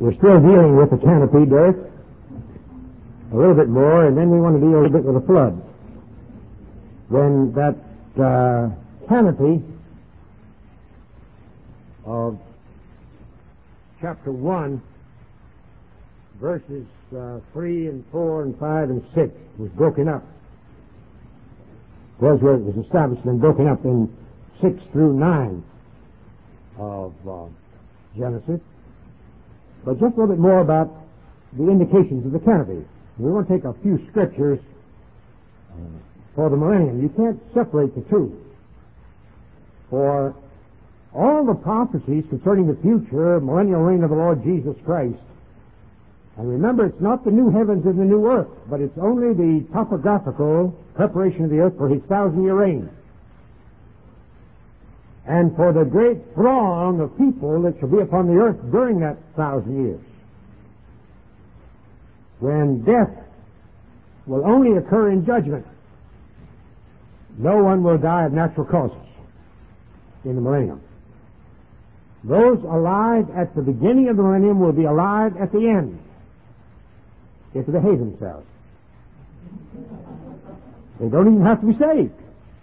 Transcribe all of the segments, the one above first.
We're still dealing with the canopy, Derek, a little bit more, and then we want to deal a little bit with the flood. When that canopy of chapter 1, verses 3 and 4 and 5 and 6 was broken up. Was where it was established and broken up in 6 through 9 of Genesis. But just a little bit more about the indications of the canopy. We want to take a few scriptures for the millennium. You can't separate the two. For all the prophecies concerning the future millennial reign of the Lord Jesus Christ, and remember, it's not the new heavens and the new earth, but it's only the topographical preparation of the earth for his 1,000-year reign. And for the great throng of people that shall be upon the earth during that 1,000 years. When death will only occur in judgment. No one will die of natural causes in the millennium. Those alive at the beginning of the millennium will be alive at the end if they behave themselves. They don't even have to be saved.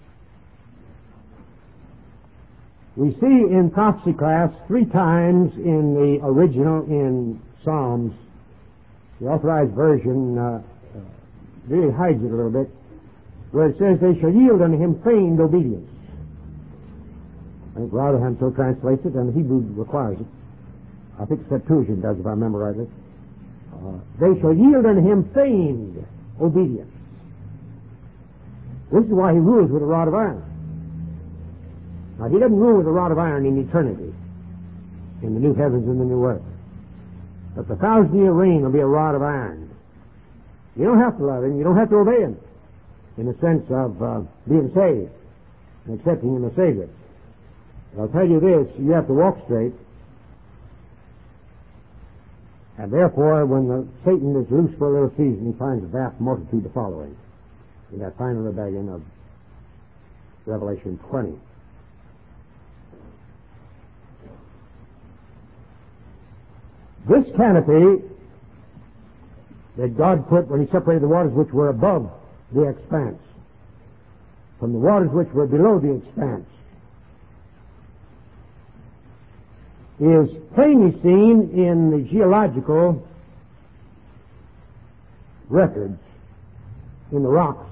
We see in prophecy class 3 times in the original in Psalms, the Authorized Version really hides it a little bit, where it says, they shall yield unto him feigned obedience. I think Rotherham so translates it, and the Hebrew requires it. I think Septuagint does, if I remember rightly. They shall yield unto him feigned obedience. This is why he rules with a rod of iron. Now, he doesn't rule with a rod of iron in eternity, in the new heavens and the new earth. But the 1,000-year reign will be a rod of iron. You don't have to love him. You don't have to obey him in the sense of being saved and accepting him as Savior. But I'll tell you this, you have to walk straight. And therefore, when Satan is loose for a little season, he finds a vast multitude to follow him in that final rebellion of Revelation 20. This canopy that God put when he separated the waters which were above the expanse from the waters which were below the expanse is plainly seen in the geological records in the rocks.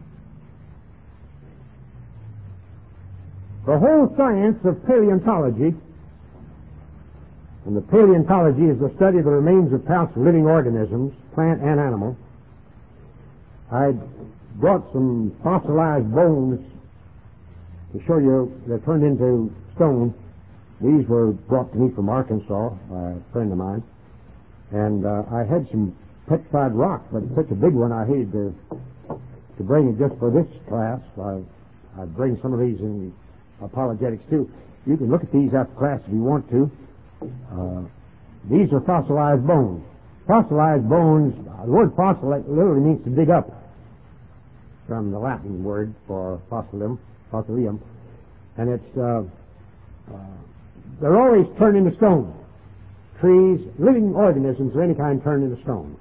The whole science of paleontology, and the paleontology is the study of the remains of past living organisms, plant and animal. I brought some fossilized bones to show you they're turned into stone. These were brought to me from Arkansas by a friend of mine. And I had some petrified rock, but it's such a big one I hated to bring it just for this class. I'd bring some of these in apologetics too. You can look at these after class if you want to. These are fossilized bones. Fossilized bones, the word fossil literally means to dig up, from the Latin word for fossilium, and it's they're always turned into stone. Trees, living organisms of any kind turned into stone.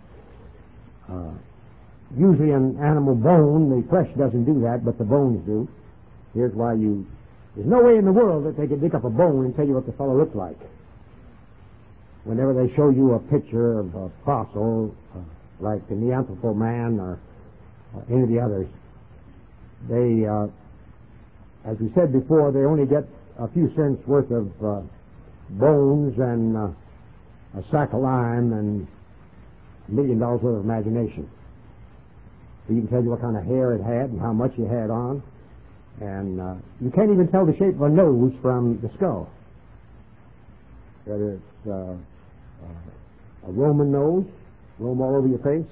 Usually an animal bone, the flesh doesn't do that, but the bones do. Here's why there's no way in the world that they could dig up a bone and tell you what the fellow looks like. Whenever they show you a picture of a fossil, like the Neanderthal man or any of the others, they, as we said before, they only get a few cents worth of bones and a sack of lime and $1 million worth of imagination. So you can tell you what kind of hair it had and how much it had on, and you can't even tell the shape of a nose from the skull. Whether it's a Roman nose, Rome all over your face,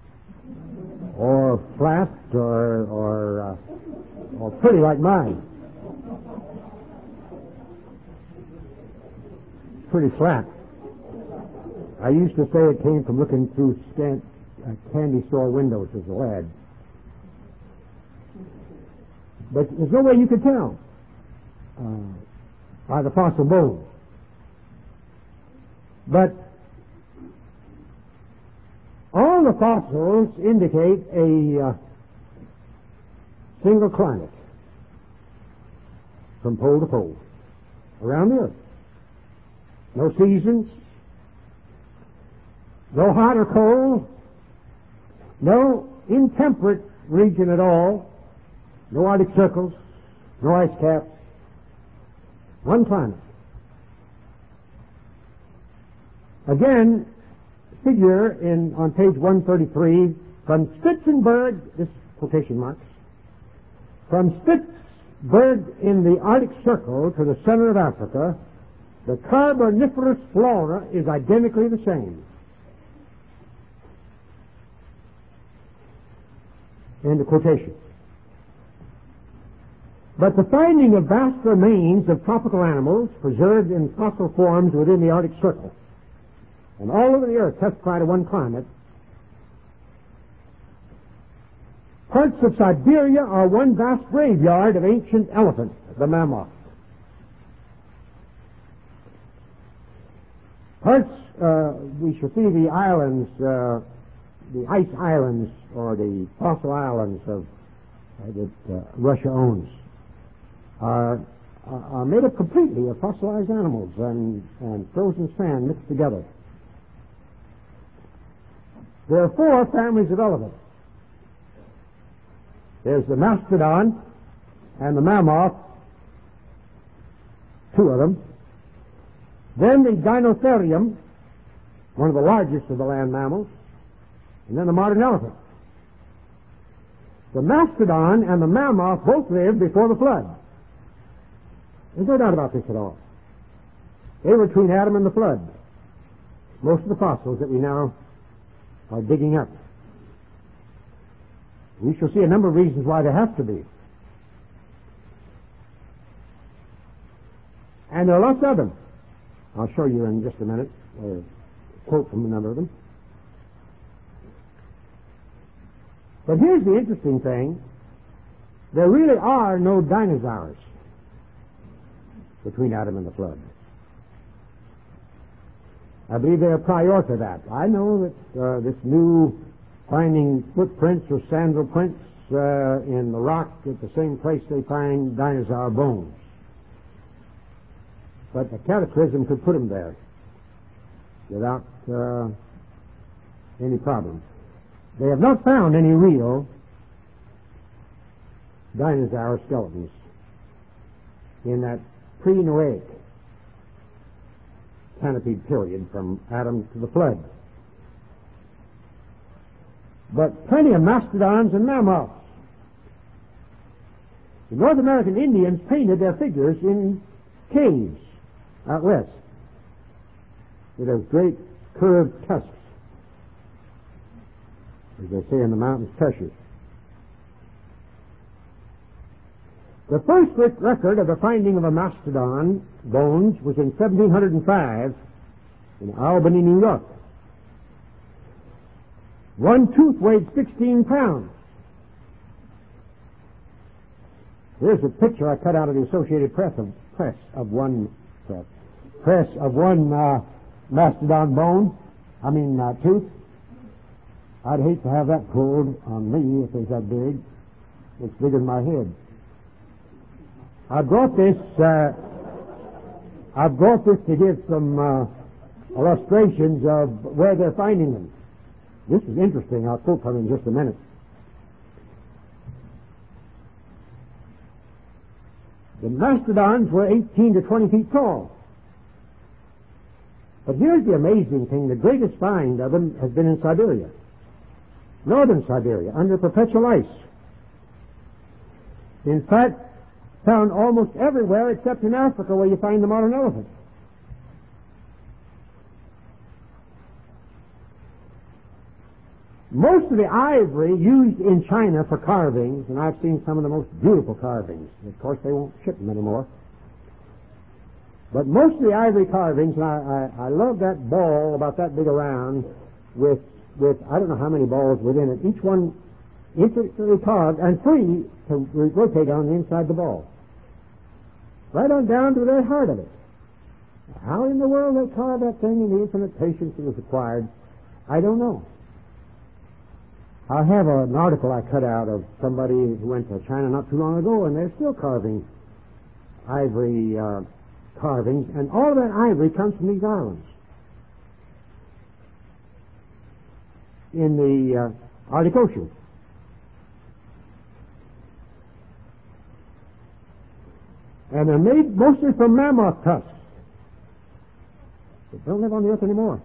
or flat, or pretty like mine. Pretty flat. I used to say it came from looking through candy store windows as a lad. But there's no way you could tell by the fossil bones. But all the fossils indicate a single climate from pole to pole around the earth. No seasons, no hot or cold, no intemperate region at all, no Arctic circles, no ice caps, one climate. Again, figure on page 133, from Spitzenberg, this is quotation marks, from Spitzenberg in the Arctic Circle to the center of Africa, the Carboniferous flora is identically the same. End of quotation. But the finding of vast remains of tropical animals preserved in fossil forms within the Arctic Circle and all over the earth testify to one climate. Parts of Siberia are one vast graveyard of ancient elephants, the mammoth. Parts, we shall see the islands, the ice islands, or the fossil islands that Russia owns, are made up completely of fossilized animals and frozen sand mixed together. There are 4 families of elephants. There's the mastodon and the mammoth, 2 of them. Then the Dinotherium, one of the largest of the land mammals, and then the modern elephant. The mastodon and the mammoth both lived before the flood. There's no doubt about this at all. They were between Adam and the flood. Most of the fossils that we now are digging up. We shall see a number of reasons why there have to be. And there are lots of them. I'll show you in just a minute a quote from a number of them. But here's the interesting thing. There really are no dinosaurs between Adam and the flood. I believe they're prior to that. I know that this new finding footprints or sandal prints in the rock at the same place they find dinosaur bones. But the cataclysm could put them there without any problem. They have not found any real dinosaur skeletons in that pre-Noahic canopied period from Adam to the flood. But plenty of mastodons and mammoths. The North American Indians painted their figures in caves out west with those great curved tusks, as they say in the mountains, tushes. The first record of the finding of a mastodon bones was in 1705 in Albany, New York. One tooth weighed 16 pounds. Here's a picture I cut out of the Associated Press of one mastodon bone. Tooth. I'd hate to have that pulled on me if it's that big. It's bigger than my head. I brought this to give some illustrations of where they're finding them. This is interesting. I'll quote from it in just a minute. The mastodons were 18 to 20 feet tall. But here's the amazing thing. The greatest find of them has been in Siberia. Northern Siberia, under perpetual ice. In fact, found almost everywhere except in Africa where you find the modern elephant. Most of the ivory used in China for carvings, and I've seen some of the most beautiful carvings. Of course, they won't ship them anymore. But most of the ivory carvings, and I love that ball about that big around with I don't know how many balls within it, each one intricately carved and free to rotate on the inside the ball. Right on down to the very heart of it. How in the world they carved that thing and the infinite patience that was required, I don't know. I have an article I cut out of somebody who went to China not too long ago, and they're still carving ivory carvings, and all of that ivory comes from these islands in the Arctic Ocean. And they're made mostly from mammoth tusks. They don't live on the earth anymore.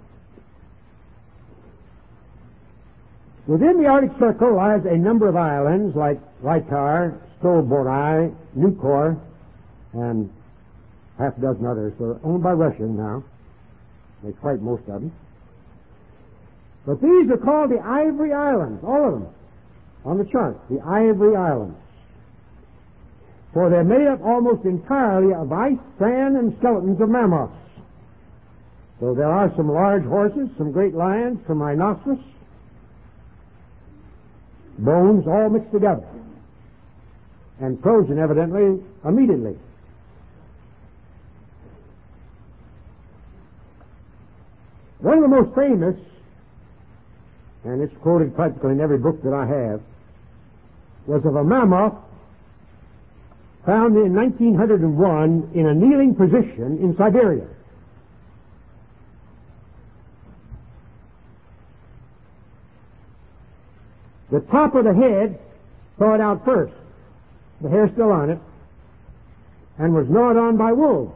Within the Arctic Circle lies a number of islands like Rytar, Stolborai, Newkor, and half a dozen others. They're owned by Russia now. They fight most of them. But these are called the Ivory Islands, all of them, on the chart, the Ivory Islands. For they're made up almost entirely of ice, sand, and skeletons of mammoths. So there are some large horses, some great lions, some rhinoceros, bones all mixed together, and frozen evidently immediately. One of the most famous, and it's quoted practically in every book that I have, was of a mammoth found in 1901 in a kneeling position in Siberia. The top of the head thawed out first, the hair still on it, and was gnawed on by wolves.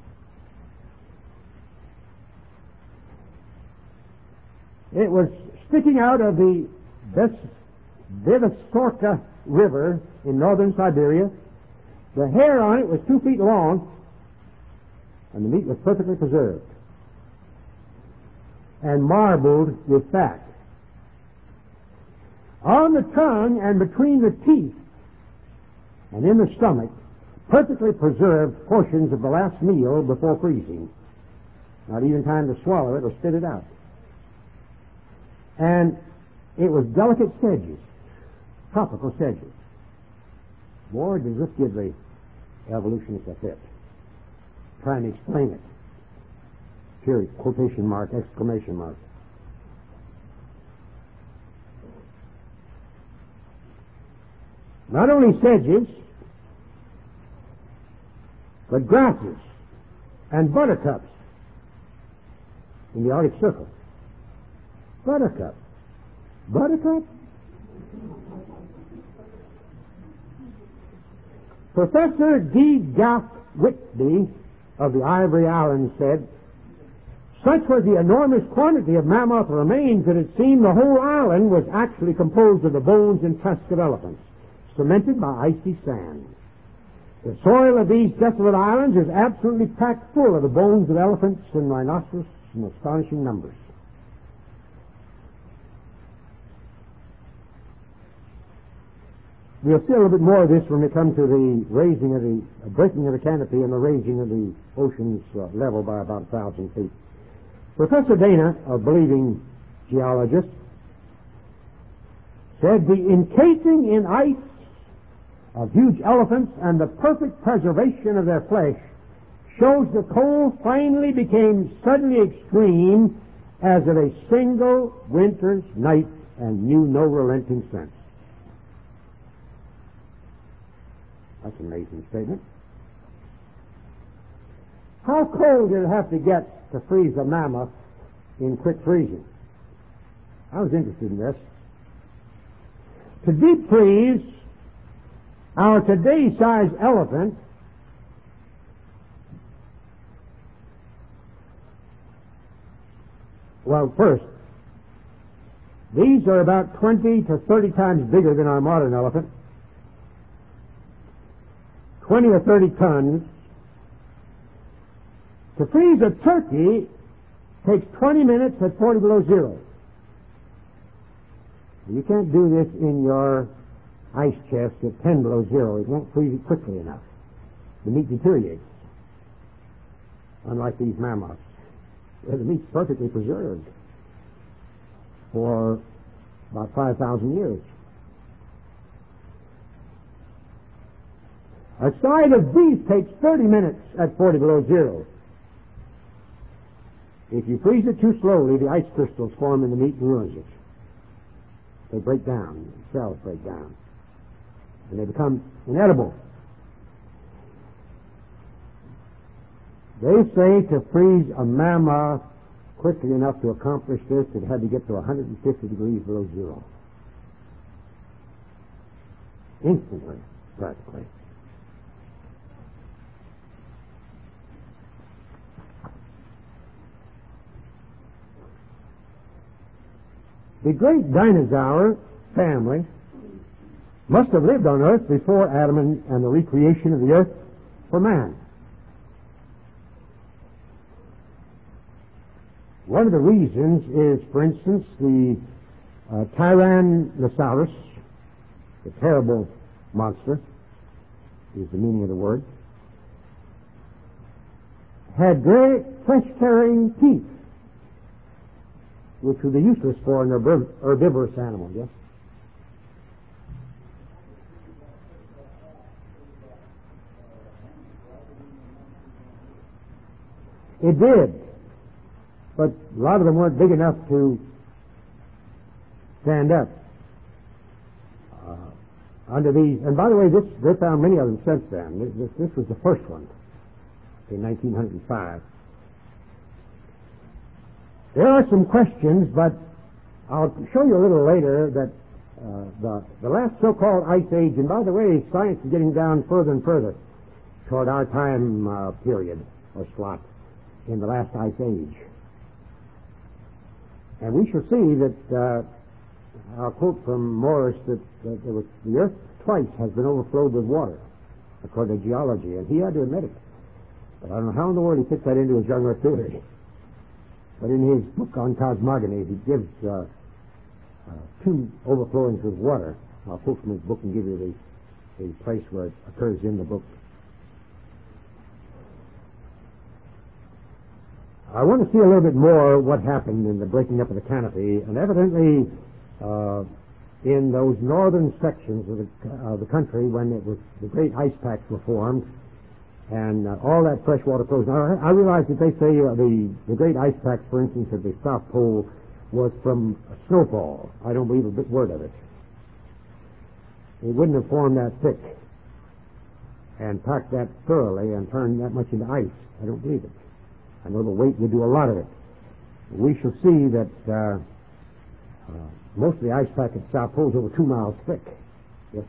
It was sticking out of the Vivasorka River in northern Siberia. The hair on it was 2 feet long, and the meat was perfectly preserved and marbled with fat. On the tongue and between the teeth and in the stomach, perfectly preserved portions of the last meal before freezing. Not even time to swallow it or spit it out. And it was delicate sedges, tropical sedges. Boy, does this give the evolutionists a fit. Trying to explain it. Period, quotation mark, exclamation mark. Not only sedges, but grasses and buttercups in the Arctic Circle. Buttercup. Buttercup? Professor D. Goff Whitby of the Ivory Islands said, such was the enormous quantity of mammoth remains that it seemed the whole island was actually composed of the bones and tusks of elephants, cemented by icy sand. The soil of these desolate islands is absolutely packed full of the bones of elephants and rhinoceros in astonishing numbers. We'll see a little bit more of this when we come to the raising of the breaking of the canopy and the raising of the ocean's level by about 1,000 feet. Professor Dana, a believing geologist, said the encasing in ice of huge elephants and the perfect preservation of their flesh shows the cold finally became suddenly extreme as of a single winter's night and knew no relenting sense. That's an amazing statement. How cold did it have to get to freeze a mammoth in quick freezing? I was interested in this. To deep freeze our today's size elephant well, first, these are about 20 to 30 times bigger than our modern elephant. 20 or 30 tons. To freeze a turkey takes 20 minutes at 40 below zero. You can't do this in your ice chest at 10 below zero. It won't freeze it quickly enough. The meat deteriorates. Unlike these mammoths, where the meat's perfectly preserved for about 5,000 years. A side of beef takes 30 minutes at 40 below zero. If you freeze it too slowly, the ice crystals form in the meat and ruins it. they break down, cells break down, and they become inedible. They say to freeze a mammoth quickly enough to accomplish this, it had to get to 150 degrees below zero. Instantly, practically. The great dinosaur family must have lived on Earth before Adam and the recreation of the Earth for man. One of the reasons is, for instance, the Tyrannosaurus, the terrible monster, is the meaning of the word, had great flesh-carrying teeth, which would be useless for an herbivorous animal, yes? It did, but a lot of them weren't big enough to stand up under these. And by the way, they found many of them since then. This was the first one in 1905. There are some questions, but I'll show you a little later that the last so-called ice age, and by the way, science is getting down further and further toward our time period or slot in the last ice age. And we shall see that, I'll quote from Morris, that the Earth twice has been overflowed with water, according to geology, and he had to admit it. But I don't know how in the world he fits that into his young Earth theory. But in his book on cosmogony, he gives two overflowings with water. I'll quote from his book and give you the place where it occurs in the book. I want to see a little bit more what happened in the breaking up of the canopy, and evidently in those northern sections of the country when it was the great ice packs were formed, and all that fresh water flows. Now, I realize that they say the great ice packs, for instance, at the South Pole was from snowfall. I don't believe a bit word of it. It wouldn't have formed that thick and packed that thoroughly and turned that much into ice. I don't believe it. I know the weight would do a lot of it. We shall see that most of the ice pack at the South Pole is over 2 miles thick. Yes.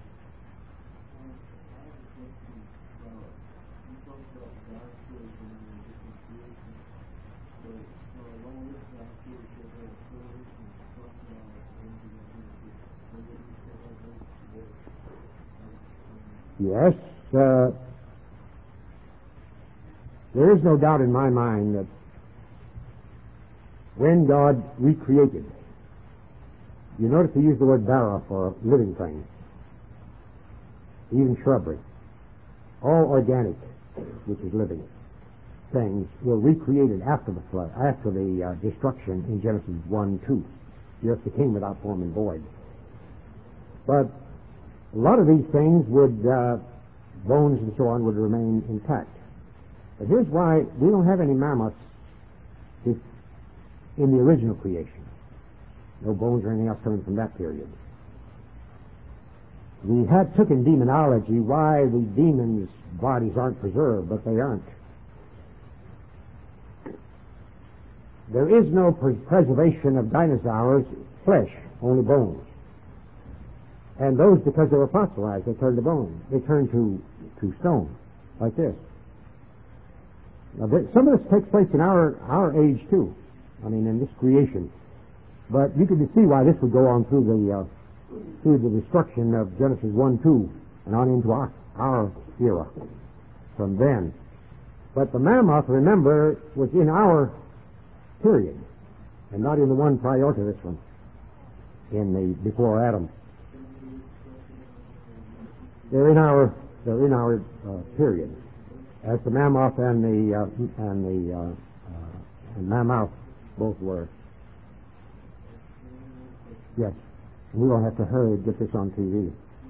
Yes. There is no doubt in my mind that when God recreated, you notice he used the word bara for living things, even shrubbery. All organic, which is living things, were recreated after the flood, after the destruction in Genesis 1:2. The earth became without form and void. But a lot of these things would, bones and so on, would remain intact. But here's why we don't have any mammoths in the original creation. No bones or anything else coming from that period. We took in demonology why the demons' bodies aren't preserved, but they aren't. There is no preservation of dinosaurs' flesh, only bones. And those, because they were fossilized, they turned to bone. They turned to stone, like this. Now, some of this takes place in our age, too. I mean, in this creation. But you can see why this would go on through the destruction of Genesis 1:2 and on into our era from then. But the mammoth, remember, was in our period and not in the one prior to this one, before Adam. They're in our period, as the mammoth and the mammoth both were. Yes, we don't have to hurry to get this on TV.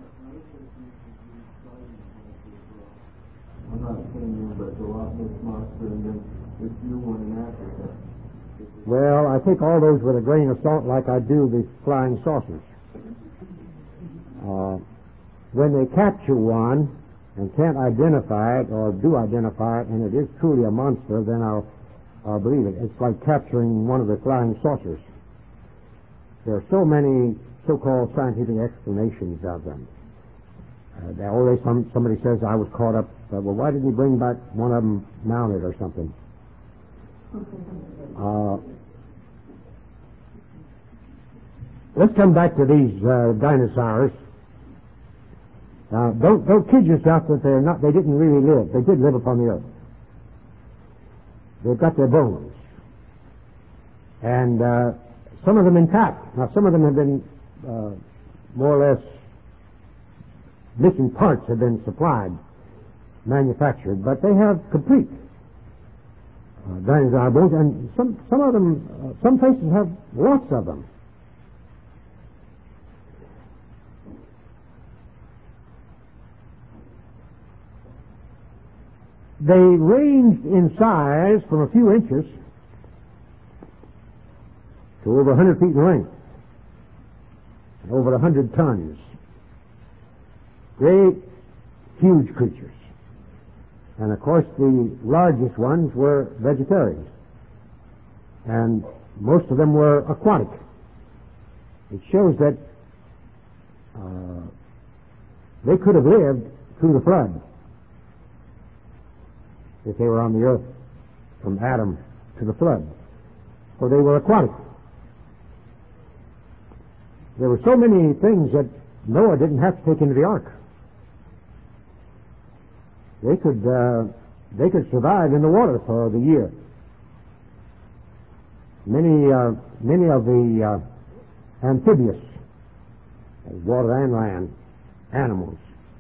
I'm not saying you, but the Loch Ness Monster and then this new one in Africa. Well, I take all those with a grain of salt like I do the flying saucers. when they capture one and can't identify it or do identify it, and it is truly a monster, then I'll believe it. It's like capturing one of the flying saucers. There are so many so-called scientific explanations of them. Somebody says, I was caught up, well, why didn't you bring back one of them mounted or something? Let's come back to these dinosaurs. Don't kid yourself that they didn't really live. They did live upon the earth. They've got their bones. And some of them intact. Now, some of them have been more or less missing parts have been supplied, manufactured, but they have complete dinosaur bones, and some of them, some places have lots of them. They ranged in size from a few inches to over 100 feet in length, and over 100 tons. Great, huge creatures. And of course the largest ones were vegetarians. And most of them were aquatic. It shows that they could have lived through the flood if they were on the earth from Adam to the flood. For they were aquatic. There were so many things that Noah didn't have to take into the ark. They could survive in the water for the year. Many of the amphibious, water and land, animals.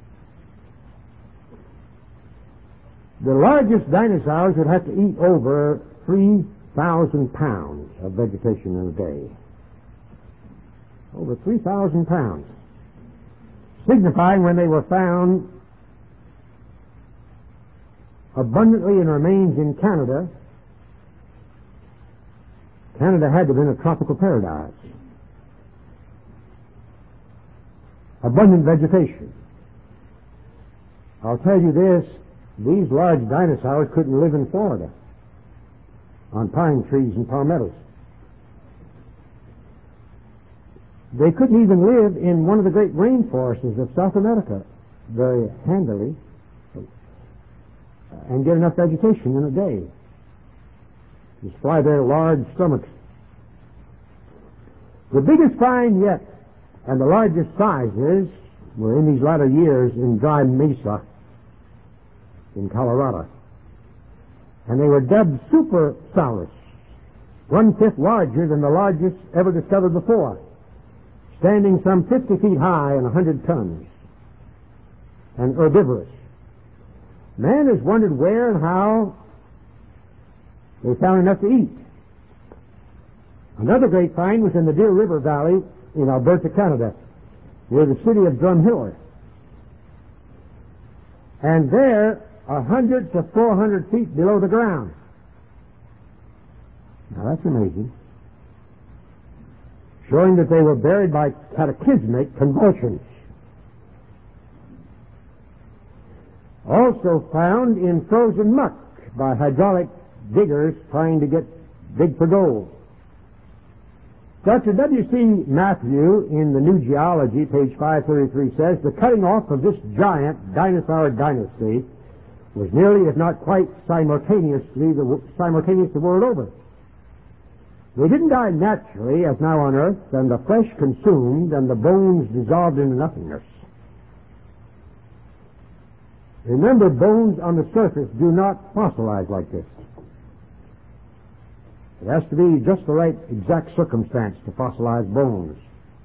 The largest dinosaurs would have to eat over 3,000 pounds of vegetation in a day. Over 3,000 pounds. Signifying when they were found abundantly in remains in Canada, Canada had to have been a tropical paradise. Abundant vegetation. I'll tell you this, these large dinosaurs couldn't live in Florida on pine trees and palmettos. They couldn't even live in one of the great rainforests of South America very handily and get enough vegetation in a day. Just fly their large stomachs. The biggest find yet and the largest sizes were in these latter years in Dry Mesa in Colorado. And they were dubbed Supersaurus, 1/5 larger than the largest ever discovered before, standing some 50 feet high and 100 tons, and herbivorous. Man has wondered where and how they found enough to eat. Another great find was in the Deer River Valley in Alberta, Canada, near the city of Drumheller. And there, 100 to 400 feet below the ground. Now that's amazing. Showing that they were buried by cataclysmic convulsions. Also found in frozen muck by hydraulic diggers trying to dig for gold. Dr. W.C. Matthew in the New Geology, page 533, says the cutting off of this giant dinosaur dynasty was nearly, if not quite, simultaneous the world over. They didn't die naturally, as now on earth, and the flesh consumed and the bones dissolved into nothingness. Remember, bones on the surface do not fossilize like this. It has to be just the right exact circumstance to fossilize bones.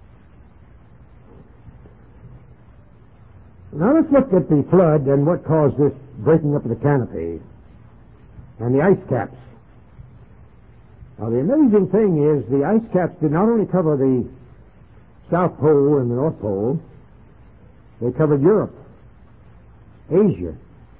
Now let's look at the flood and what caused this breaking up of the canopy and the ice caps. Now the amazing thing is the ice caps did not only cover the South Pole and the North Pole, they covered Europe, Asia,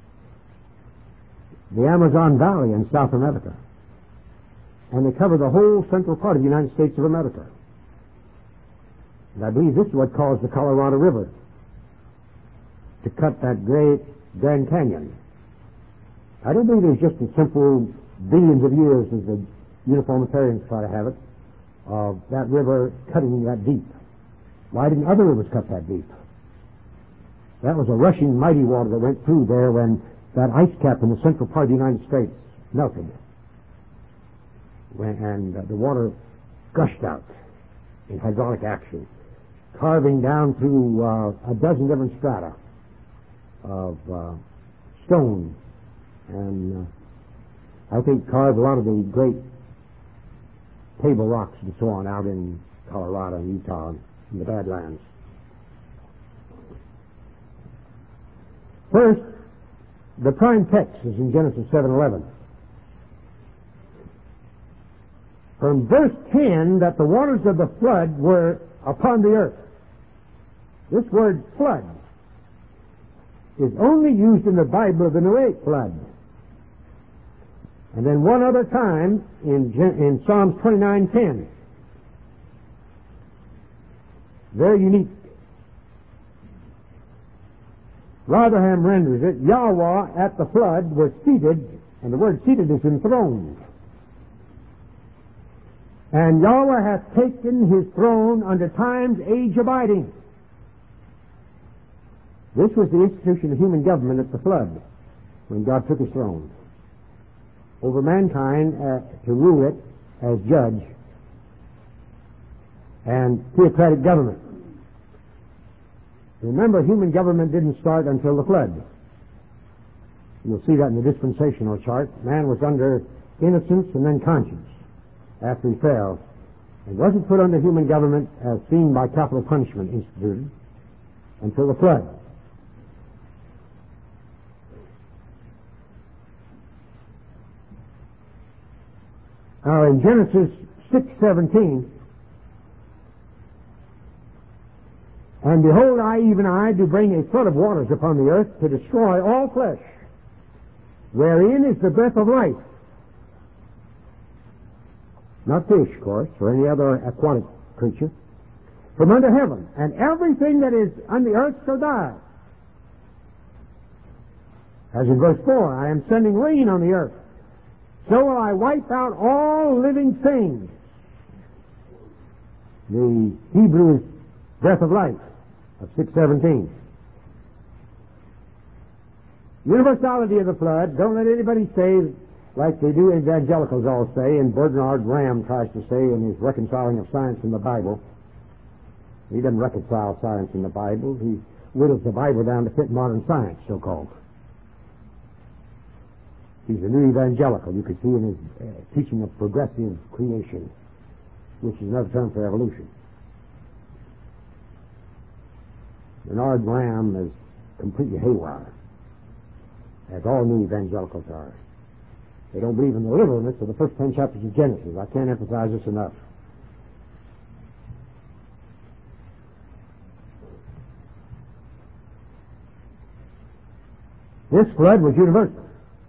the Amazon Valley in South America, and they covered the whole central part of the United States of America. And I believe this is what caused the Colorado River to cut that great Grand Canyon. I don't believe it was just a simple billions of years, as the uniformitarians try to have it, of that river cutting that deep. Why didn't other rivers cut that deep? That was a rushing mighty water that went through there when that ice cap in the central part of the United States melted. And the water gushed out in hydraulic action, carving down through a dozen different strata of stone, and I think carved a lot of the great table rocks and so on out in Colorado and Utah and in the Badlands. First, the prime text is in Genesis 7:11. From verse 10, that the waters of the flood were upon the earth. This word flood is only used in the Bible of the Noahic flood. And then one other time in Psalms 29:10. Very unique. Rotherham renders it, Yahweh at the flood was seated, and the word seated is enthroned. And Yahweh hath taken his throne unto time's age abiding. This was the institution of human government at the flood, when God took his throne over mankind to rule it as judge and theocratic government. Remember, human government didn't start until the flood. You'll see that in the dispensational chart. Man was under innocence and then conscience after he fell. It wasn't put under human government as seen by capital punishment instituted until the flood. Now in Genesis 6:17, and behold, even I do bring a flood of waters upon the earth to destroy all flesh, wherein is the breath of life. Not fish, of course, or any other aquatic creature. From under heaven, and everything that is on the earth shall die. As in verse 4, I am sending rain on the earth, so will I wipe out all living things. The Hebrew is breath of life of 6:17. Universality of the flood. Don't let anybody say, like they do evangelicals all say, and Bernard Graham tries to say in his reconciling of science in the Bible. He doesn't reconcile science in the Bible. He whittles the Bible down to fit modern science, so-called. He's a new evangelical. You can see in his teaching of progressive creation, which is another term for evolution. Bernard Graham is completely haywire, as all new evangelicals are. They don't believe in the literalness of the first 10 chapters of Genesis. I can't emphasize this enough. This flood was universal.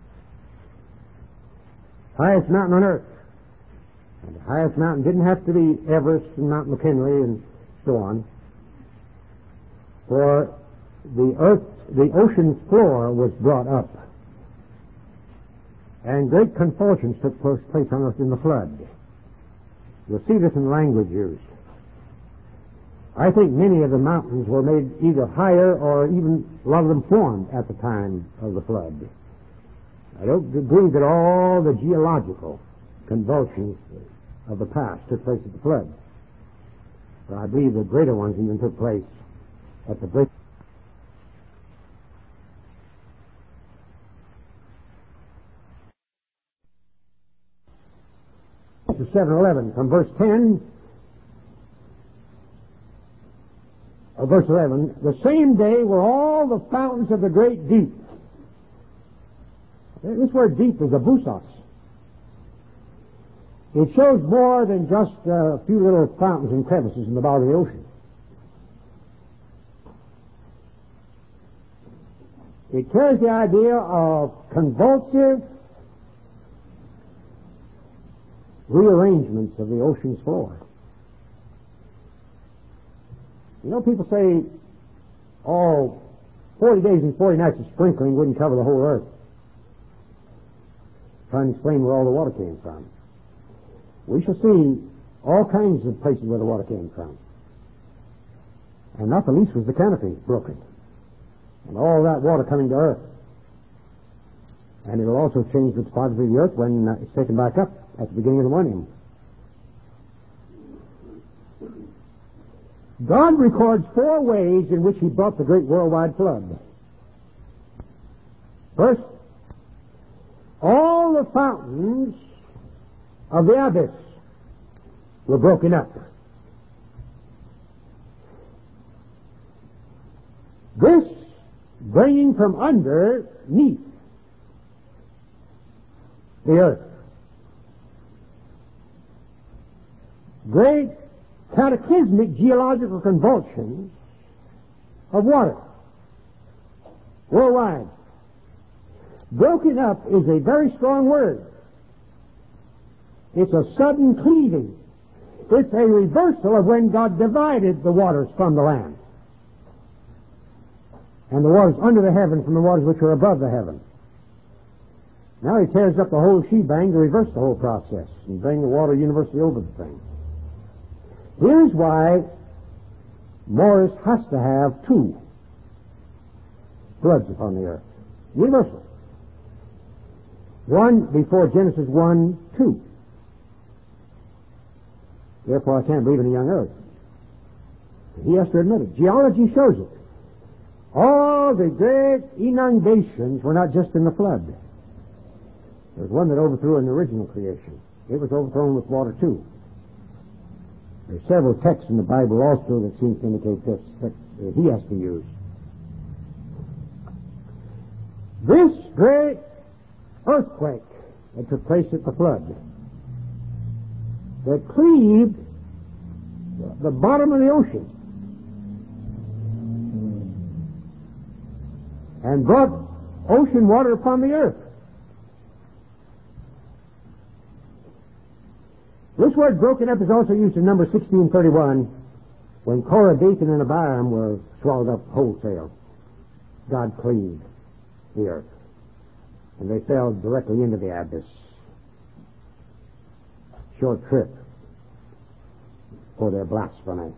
Highest mountain on earth. And the highest mountain didn't have to be Everest and Mount McKinley and so on. For the ocean's floor was brought up. And great convulsions took place on earth in the flood. You'll see this in the language used. I think many of the mountains were made either higher or even a lot of them formed at the time of the flood. I don't agree that all the geological convulsions of the past took place at the flood. But I believe the greater ones even took place at the break. Verse 7:11 from verse 10. Verse 11, the same day were all the fountains of the great deep. This word deep is abusos. It shows more than just a few little fountains and crevices in the bottom of the ocean. It carries the idea of convulsive rearrangements of the ocean's floor. You know, people say, 40 days and 40 nights of sprinkling wouldn't cover the whole earth. Trying to explain where all the water came from. We shall see all kinds of places where the water came from. And not the least was the canopy broken. And all that water coming to earth. And it will also change the topography of the earth when it's taken back up at the beginning of the millennium. God records 4 ways in which he brought the great worldwide flood. First, all the fountains of the abyss were broken up. This bringing from underneath the earth great cataclysmic geological convulsions of water worldwide. Broken up is a very strong word. It's a sudden cleaving. It's a reversal of when God divided the waters from the land. And the waters under the heaven from the waters which are above the heaven. Now he tears up the whole shebang to reverse the whole process and bring the water universally over the thing. Here's why Morris has to have 2 floods upon the earth. Universal. One before Genesis 1:2. Therefore I can't believe in a young earth. He has to admit it. Geology shows it. All the great inundations were not just in the flood. There was one that overthrew an original creation. It was overthrown with water too. There are several texts in the Bible also that seem to indicate this, that he has to use. This great earthquake that took place at the flood, that cleaved the bottom of the ocean and brought ocean water upon the earth. This word broken up is also used in Numbers 16:31 when Korah, Dathan, and Abiram were swallowed up wholesale. God cleaved the earth, and they fell directly into the abyss. Short trip for their blasphemy.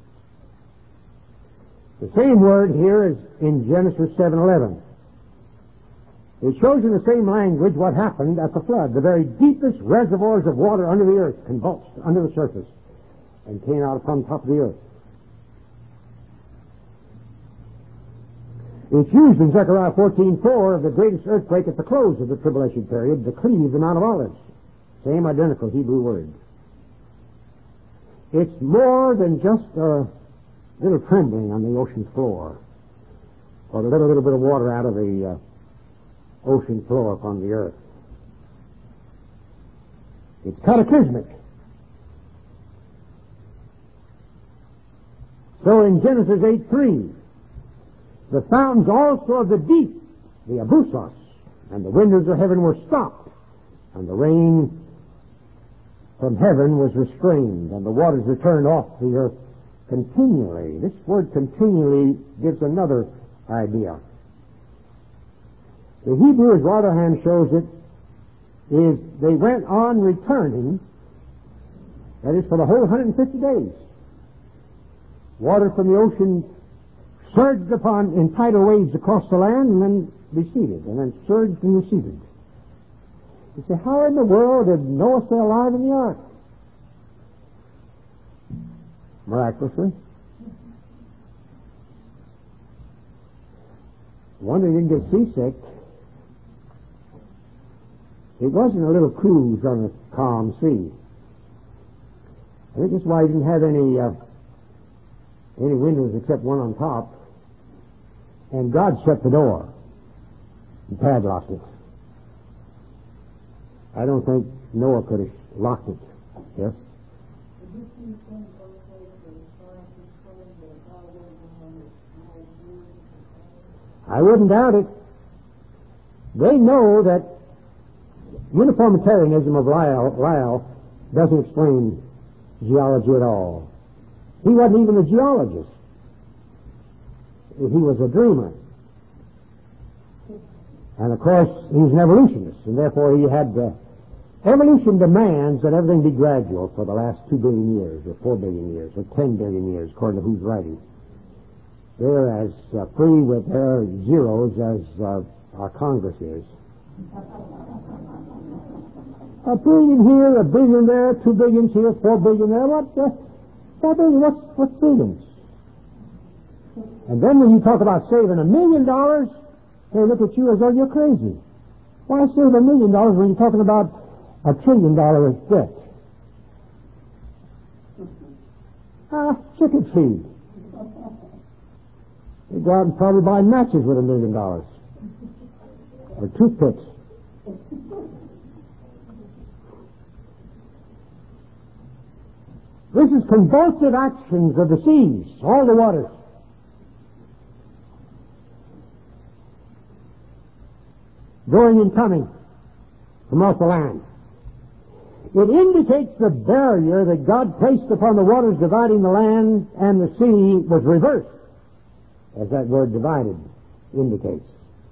The same word here is in Genesis 7:11. It shows in the same language what happened at the flood. The very deepest reservoirs of water under the earth convulsed under the surface and came out upon top of the earth. It's used in Zechariah 14:4 of the greatest earthquake at the close of the tribulation period to cleave the Mount of Olives. Same identical Hebrew word. It's more than just a little trembling on the ocean's floor or a little bit of water out of the ocean floor upon the earth. It's cataclysmic. So in Genesis 8:3, the fountains also of the deep, the abusos, and the windows of heaven were stopped, and the rain from heaven was restrained, and the waters returned off the earth continually. This word continually gives another idea. The Hebrew, as Rotherham shows it, is they went on returning, that is for the whole 150 days. Water from the ocean surged upon in tidal waves across the land and then receded, and then surged and receded. You say, how in the world did Noah stay alive in the ark? Miraculously. Wonder he didn't get seasick. It wasn't a little cruise on a calm sea. I think that's why he didn't have any windows except one on top. And God shut the door and padlocked it. I don't think Noah could have locked it. Yes? I wouldn't doubt it. They know that uniformitarianism of Lyell doesn't explain geology at all. He wasn't even a geologist. he was a dreamer. And of course, he's an evolutionist, and therefore he had evolution demands that everything be gradual for the last 2 billion years, or 4 billion years, or 10 billion years, according to who's writing. They're as free with their zeros as our Congress is. A billion here, a billion there, 2 billions here, 4 billion there. What? 4 billion? What's billions? And then when you talk about saving $1 million, they look at you as though you're crazy. Why save $1 million when you're talking about $1 trillion debt? Chicken feed. They go out and probably buy matches with $1 million. Or toothpicks. This is convulsive actions of the seas, all the waters. Going and coming from off the land. It indicates the barrier that God placed upon the waters dividing the land and the sea was reversed, as that word divided indicates.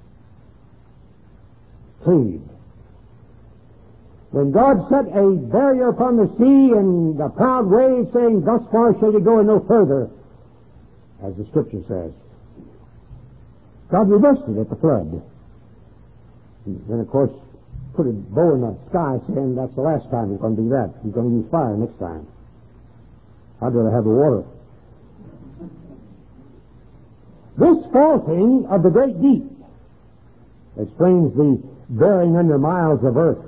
Cleaved. When God set a barrier upon the sea and a proud wave saying, thus far shall you go and no further, as the Scripture says, God reversed it at the flood. And then, of course, put a bow in the sky saying that's the last time he's going to do that. He's going to use fire next time. I'd rather have the water. This faulting of the great deep explains the bearing under miles of earth.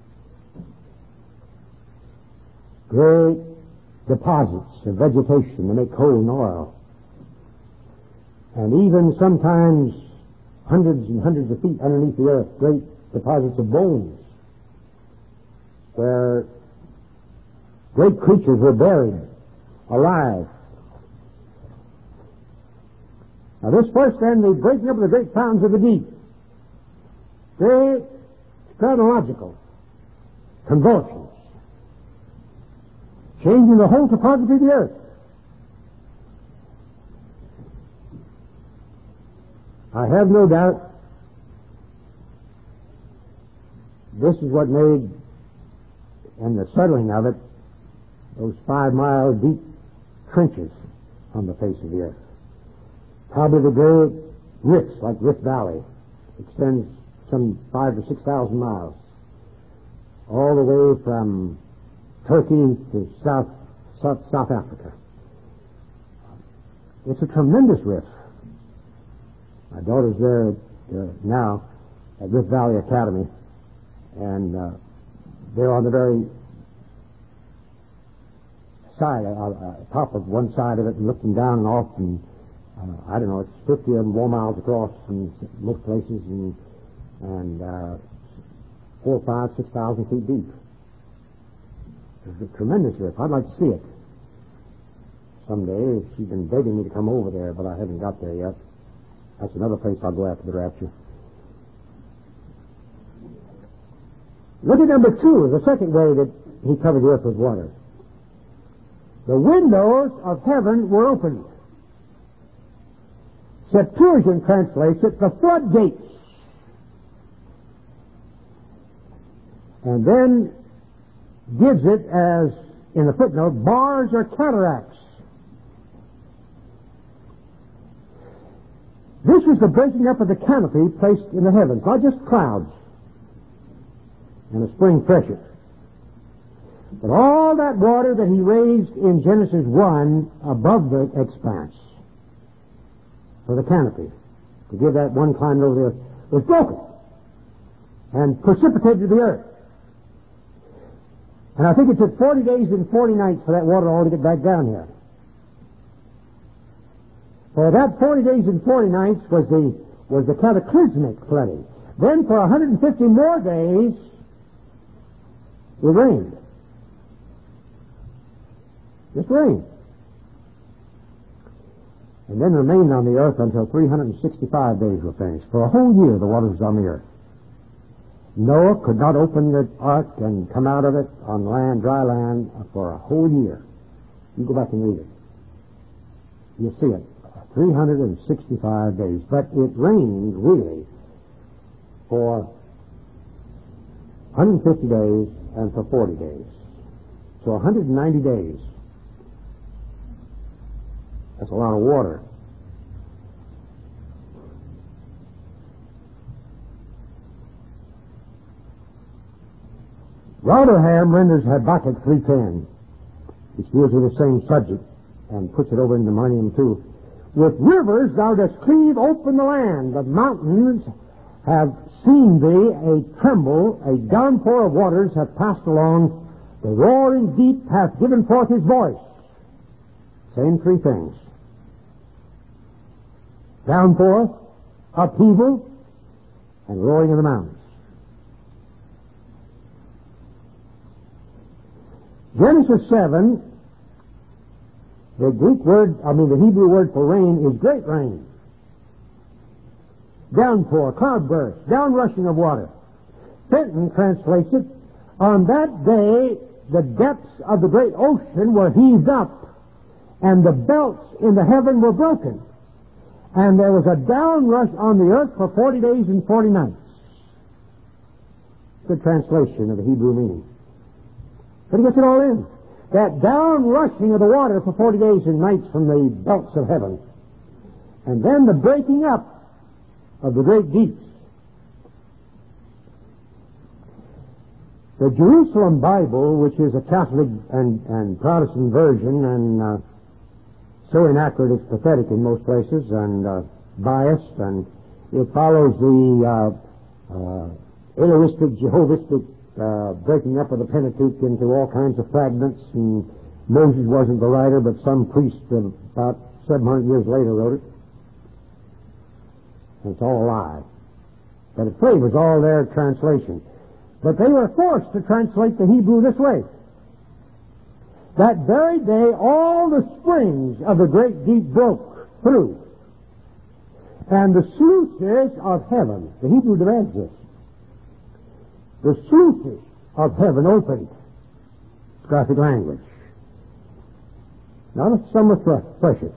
Great deposits of vegetation to make coal and oil. And even sometimes hundreds and hundreds of feet underneath the earth, great deposits of bones, where great creatures were buried alive. Now this first then, the breaking up of the great fountains of the deep, great chronological convulsions, changing the whole topography of the earth. I have no doubt this is what made, and the settling of it, those 5-mile deep trenches on the face of the earth. Probably the great rifts, like Rift Valley, extends some 5,000 to 6,000 miles, all the way from Turkey to South Africa. It's a tremendous rift. My daughter's there now at Rift Valley Academy, and they're on the very side, top of one side of it, and looking down and off, and I don't know, it's 50 or more miles across in most places, and 4,000, 5,000, 6,000 feet deep. It's a tremendous rift. I'd like to see it someday. She's been begging me to come over there, but I haven't got there yet. That's another place I'll go after the rapture. Look at number 2, the second way that he covered the earth with water. The windows of heaven were opened. Septuagint translates it, the floodgates. And then gives it as, in the footnote, bars or cataracts. This was the breaking up of the canopy placed in the heavens, not just clouds and a spring freshet, but all that water that he raised in Genesis 1 above the expanse for the canopy, to give that one climate over there, was broken and precipitated to the earth. And I think it took 40 days and 40 nights for that water all to get back down here. For that 40 days and 40 nights was the cataclysmic flooding. Then for 150 more days, it rained. Just rained. And then remained on the earth until 365 days were finished. For a whole year, the water was on the earth. Noah could not open the ark and come out of it on land, dry land, for a whole year. You go back and read it. You'll see it. 365 days. But it rained really for 150 days and for 40 days. So 190 days. That's a lot of water. Rotherham renders Habakkuk 3:10, which deals with the same subject, and puts it over in the Millennium too. With rivers thou dost cleave open the land, the mountains have seen thee, a tremble, a downpour of waters have passed along, the roaring deep hath given forth his voice. Same three things. Downpour, upheaval, and roaring of the mountains. Genesis 7, the Hebrew word for rain is great rain. Downpour, cloudburst, downrushing of water. Fenton translates it, on that day the depths of the great ocean were heaved up, and the belts in the heaven were broken, and there was a downrush on the earth for 40 days and 40 nights. Good translation of the Hebrew meaning. But he gets it all in. That down rushing of the water for 40 days and nights from the belts of heaven. And then the breaking up of the great deeps. The Jerusalem Bible, which is a Catholic and Protestant version, and so inaccurate it's pathetic in most places, and biased, and it follows the Elohistic, Jehovistic breaking up of the Pentateuch into all kinds of fragments, and Moses wasn't the writer, but some priest about 700 years later wrote it. And it's all a lie. But it favors all their translation. But they were forced to translate the Hebrew this way. That very day all the springs of the great deep broke through, and the sluices of heaven, the Hebrew demands this, the sluices of heaven opened. It's graphic language. Not a summer freshet,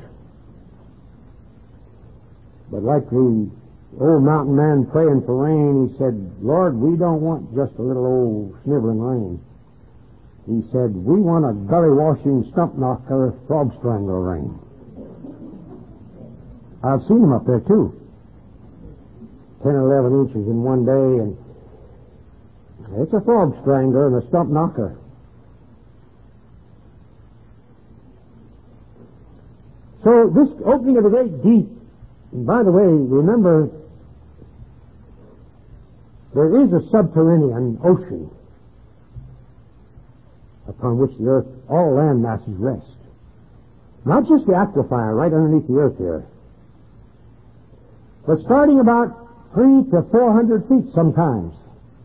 but like the old mountain man praying for rain, he said, Lord, we don't want just a little old sniveling rain. He said, we want a gully-washing, stump-knocker, frog-strangler rain. I've seen them up there, too. 10 or 11 inches in one day, and it's a frog-strangler and a stump-knocker. So this opening of the great deep, and by the way, remember, there is a subterranean ocean upon which the earth, all land masses rest. Not just the aquifer right underneath the earth here, but starting about 300 to 400 feet sometimes.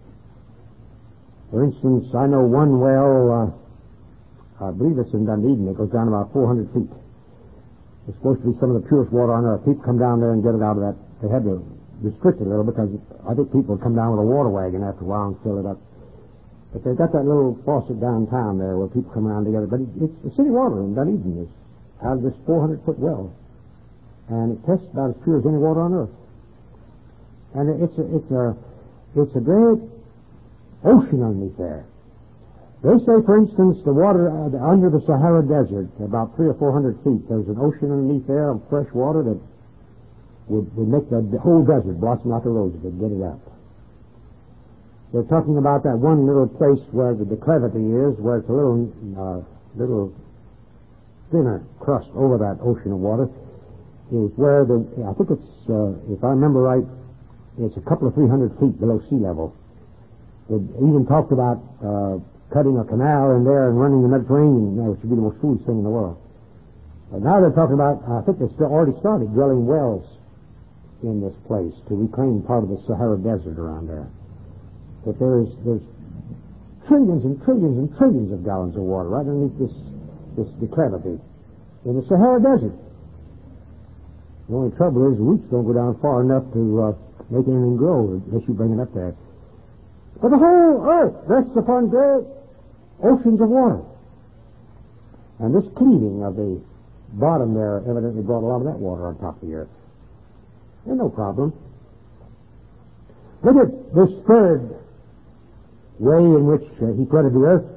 For instance, I know one well, I believe it's in Dunedin, it goes down about 400 feet. It's supposed to be some of the purest water on earth. People come down there and get it out of that. They had to restrict it a little because I think people would come down with a water wagon after a while and fill it up. But they've got that little faucet downtown there where people come around together. But it's the city water in Dunedin is out of this 400-foot well. And it tests about as pure as any water on earth. And it's a great ocean underneath there. They say, for instance, the water under the Sahara Desert, about 300 or 400 feet, there's an ocean underneath there of fresh water that would make the whole desert blossom like a rose if it get it up. They're talking about that one little place where the declivity is, where it's a little thinner crust over that ocean of water, is where I think it's, if I remember right, it's a couple of 300 feet below sea level. They even talked about cutting a canal in there and running the Mediterranean, which would be the most foolish thing in the world. But now they're talking about, I think they've already started drilling wells in this place to reclaim part of the Sahara Desert around there. But there's trillions and trillions and trillions of gallons of water right underneath this declivity in the Sahara Desert. The only trouble is the roots don't go down far enough to make anything grow unless you bring it up there. But the whole earth rests upon great oceans of water. And this cleaving of the bottom there evidently brought a lot of that water on top of the earth. There's no problem. Look at this third way in which he flooded the earth.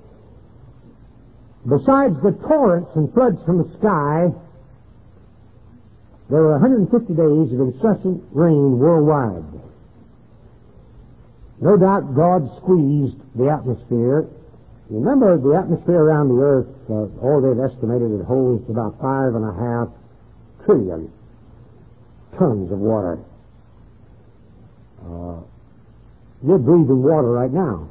Besides the torrents and floods from the sky, there were 150 days of incessant rain worldwide. No doubt God squeezed the atmosphere. Remember, the atmosphere around the earth, all they've estimated, it holds about 5.5 trillion tons of water. You're breathing water right now.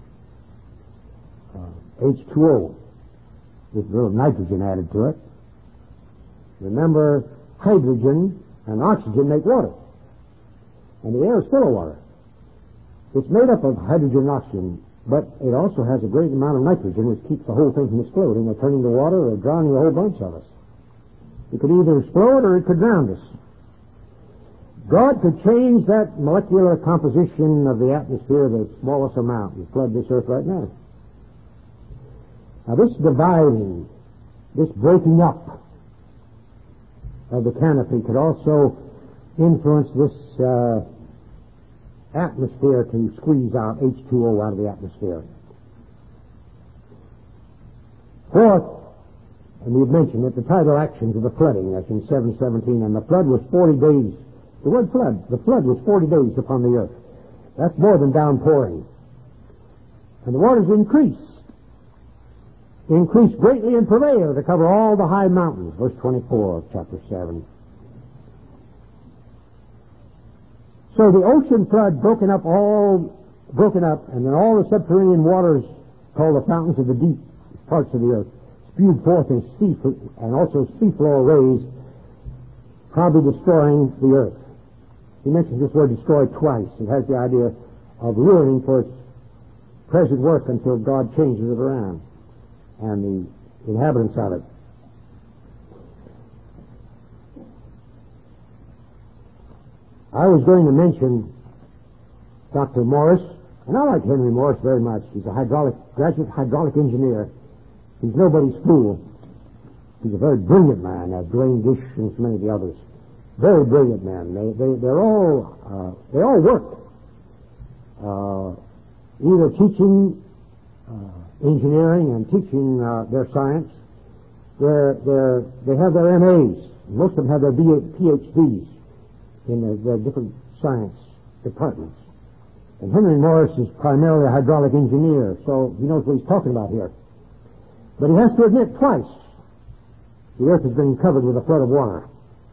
H2O, with a little nitrogen added to it. Remember, hydrogen and oxygen make water. And the air is full of water. It's made up of hydrogen and oxygen, but it also has a great amount of nitrogen, which keeps the whole thing from exploding or turning to water or drowning a whole bunch of us. It could either explode or it could drown us. God could change that molecular composition of the atmosphere the smallest amount and flood this earth right now. Now this dividing, this breaking up of the canopy could also influence this atmosphere to squeeze out H2O out of the atmosphere. Fourth, and we've mentioned it, the tidal actions of the flooding, that's in 717, and the flood was 40 days. The word flood, the flood was 40 days upon the earth. That's more than downpouring. And the waters increased greatly and prevailed to cover all the high mountains, verse 24 of chapter 7. So the ocean flood broken up, and then all the subterranean waters, called the fountains of the deep parts of the earth, spewed forth in and also seafloor rays, probably destroying the earth. He mentions this word destroy twice. It has the idea of ruining for its present work until God changes it around and the inhabitants of it. I was going to mention Dr. Morris, and I like Henry Morris very much. He's a graduate hydraulic engineer. He's nobody's fool. He's a very brilliant man, as Dwayne Gish and so many of the others. Very brilliant men. They all work. Either teaching engineering and teaching their science. They have their MAs. Most of them have their PhDs in their different science departments. And Henry Morris is primarily a hydraulic engineer, so he knows what he's talking about here. But he has to admit twice the earth has been covered with a flood of water.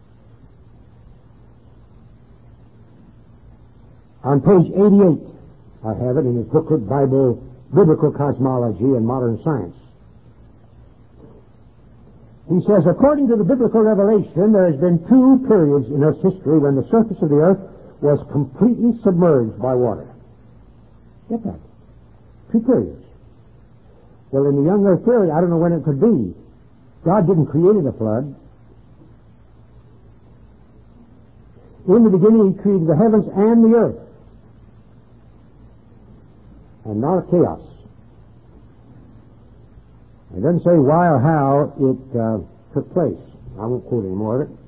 On page 88, I have it in his booklet, Biblical Cosmology and Modern Science. He says, according to the biblical revelation, there has been 2 periods in Earth's history when the surface of the earth was completely submerged by water. Get that? 2 periods. Well, in the young earth period, I don't know when it could be. God didn't create a flood. In the beginning, He created the heavens and the earth. And not a chaos. It doesn't say why or how it took place. I won't quote any more of it.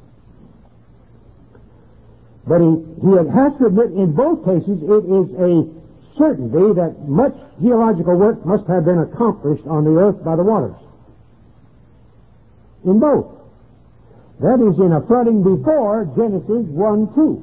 But he has to admit in both cases it is a certainty that much geological work must have been accomplished on the earth by the waters. In both. That is in a flooding before Genesis 1:2.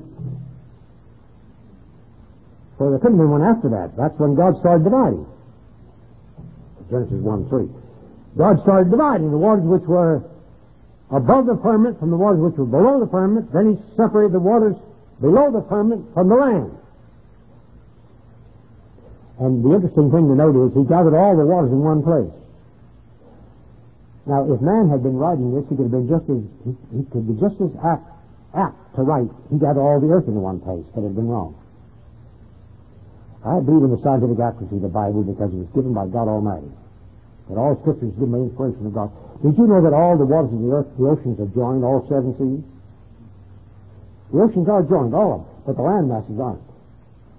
So there couldn't have been one after that. That's when God started dividing. Genesis 1:3. God started dividing the waters which were above the firmament from the waters which were below the firmament. Then He separated the waters below the firmament from the land. And the interesting thing to note is He gathered all the waters in one place. Now, if man had been writing this, he could be just as apt to write, He gathered all the earth in one place, but it had been wrong. I believe in the scientific accuracy of the Bible because it was given by God Almighty. That all Scripture is given by inspiration of God. Did you know that all the waters of the earth, the oceans are joined, all 7 seas? The oceans are joined, all of them, but the land masses aren't.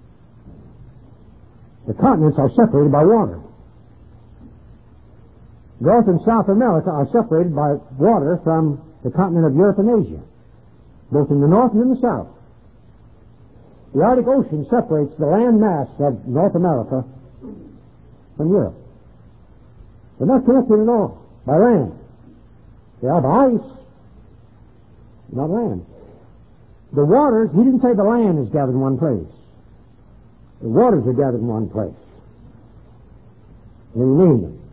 The continents are separated by water. North and South America are separated by water from the continent of Europe and Asia, both in the north and in the south. The Arctic Ocean separates the land mass of North America from Europe. They're not connected at all by land. They are by ice, not land. The waters, he didn't say the land is gathered in one place. The waters are gathered in one place. And he named them.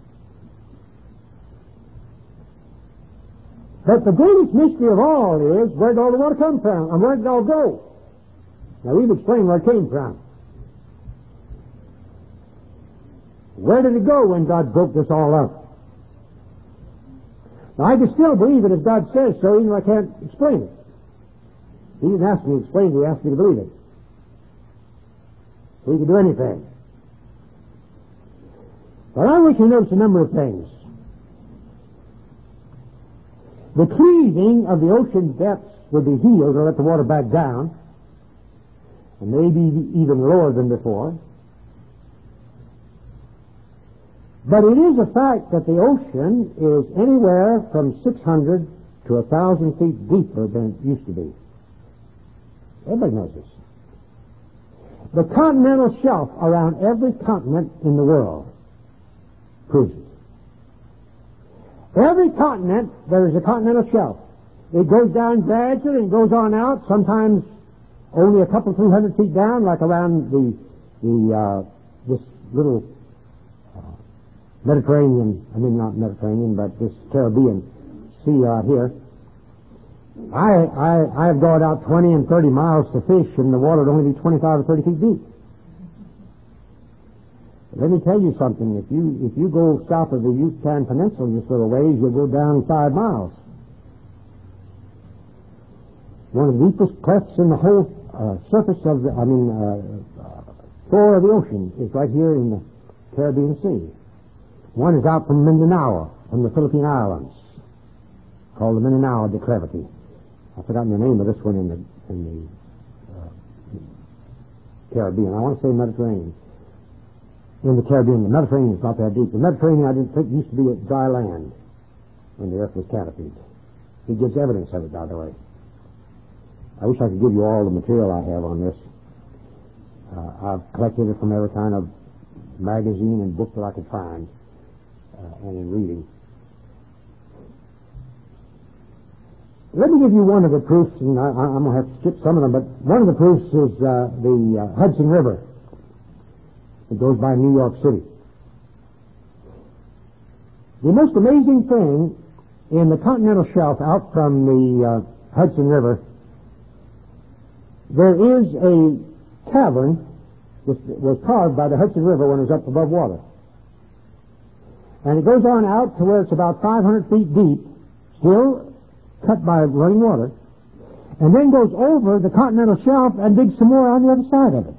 But the greatest mystery of all is, where did all the water come from? And where did it all go? Now, we've explained where it came from. Where did it go when God broke this all up? Now, I can still believe it if God says so, even if I can't explain it. He didn't ask me to explain it, he asked me to believe it. So he could do anything. But I want you to notice a number of things. The cleaving of the ocean depths would be healed to let the water back down, and maybe even lower than before. But it is a fact that the ocean is anywhere from 600 to 1,000 feet deeper than it used to be. Everybody knows this. The continental shelf around every continent in the world proves it. Every continent, there is a continental shelf. It goes down gradually and goes on out, sometimes only a couple, 300 feet down, like around this little Mediterranean, I mean not Mediterranean, but this Caribbean sea out here. I have gone out 20 and 30 miles to fish, and the water would only be 25 or 30 feet deep. Let me tell you something. If you go south of the Yucatan Peninsula this little ways, you'll go down 5 miles. One of the deepest clefts in the whole surface of the, floor of the ocean is right here in the Caribbean Sea. One is out from Mindanao, from the Philippine Islands, called the Mindanao Declivity. I've forgotten the name of this one in the Caribbean. I want to say Mediterranean. In the Caribbean, the Mediterranean is not that deep. The Mediterranean, I didn't think, used to be a dry land when the earth was canopied. He gives evidence of it, by the way. I wish I could give you all the material I have on this. I've collected it from every kind of magazine and book that I could find, and in reading. Let me give you one of the proofs, and I'm going to have to skip some of them, but one of the proofs is the Hudson River. It goes by New York City. The most amazing thing in the continental shelf out from the Hudson River, there is a cavern that was carved by the Hudson River when it was up above water. And it goes on out to where it's about 500 feet deep, still cut by running water, and then goes over the continental shelf and digs some more on the other side of it.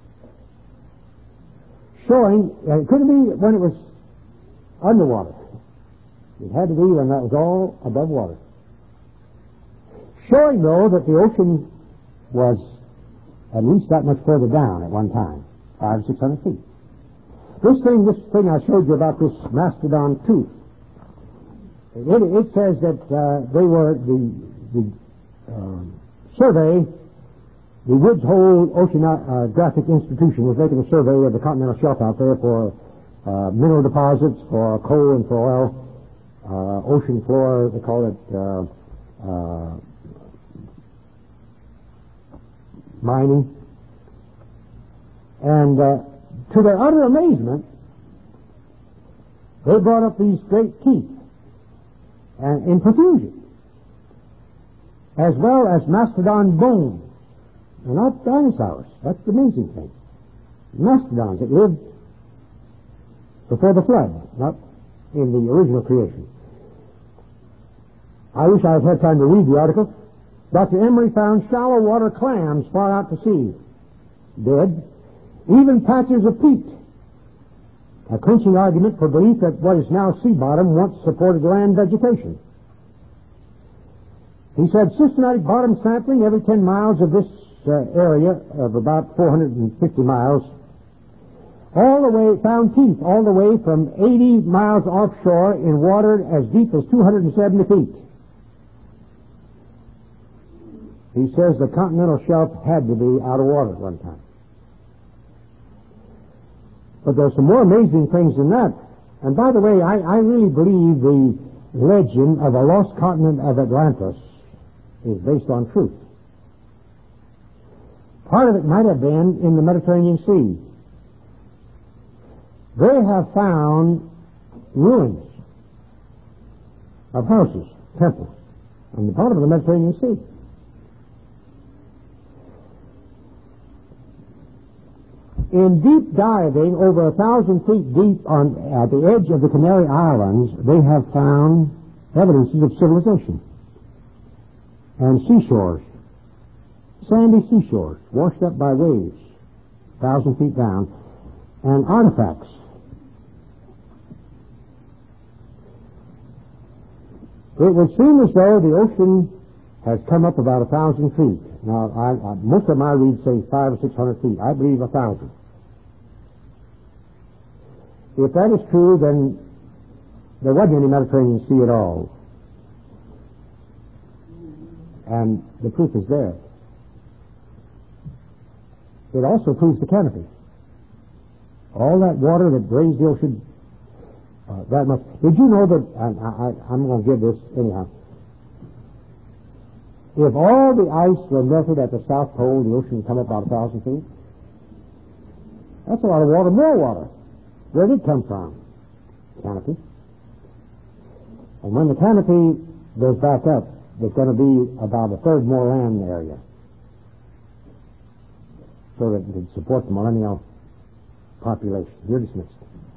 Showing, it couldn't be when it was underwater. It had to be when that was all above water. Showing, though, that the ocean was at least that much further down at one time, 500 or 600 feet. This thing I showed you about this mastodon tooth, it says that they were the survey. The Woods Hole Oceanographic Institution was making a survey of the continental shelf out there for mineral deposits, for coal and for oil, ocean floor, they call it mining. And to their utter amazement, they brought up these great teeth and in profusion, as well as mastodon bones. They're not dinosaurs. That's the amazing thing. Mastodons that lived before the flood, not in the original creation. I wish I had had time to read the article. Dr. Emery found shallow water clams far out to sea, dead. Even patches of peat. A clinching argument for belief that what is now sea bottom once supported land vegetation. He said systematic bottom sampling every 10 miles of this area of about 450 miles all the way, found teeth all the way from 80 miles offshore in water as deep as 270 feet. He says the continental shelf had to be out of water at one time. But there's some more amazing things than that. And by the way, I really believe the legend of a lost continent of Atlantis is based on truth. Part of it might have been in the Mediterranean Sea. They have found ruins of houses, temples, on the bottom of the Mediterranean Sea. In deep diving, over 1,000 feet deep at the edge of the Canary Islands, they have found evidences of civilization. And seashores, sandy seashores, washed up by waves, 1,000 feet down, and artifacts. It would seem as though the ocean has come up about 1,000 feet. Now, most of my reads say 500 or 600 feet. I believe 1,000. If that is true, then there wasn't any Mediterranean Sea at all. And the proof is there. It also proves the canopy. All that water that grazed the ocean, that much. Did you know that, I'm going to give this anyhow, if all the ice were melted at the South Pole, the ocean would come up about 1,000 feet? That's a lot of water, more water. Where did it come from? Canopy. And when the canopy goes back up, there's going to be about a third more land area so that it can support the millennial population. You're dismissed.